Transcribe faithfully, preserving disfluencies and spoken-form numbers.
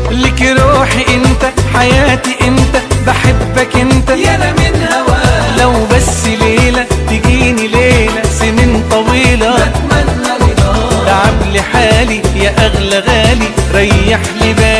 لك روحي انت حياتي انت بحبك انت يا انا من هواك. لو بس ليلة تجيني ليلة سنين طويلة بتمنى رضاك. تعب لي حالي يا اغلى غالي ريح لي بالي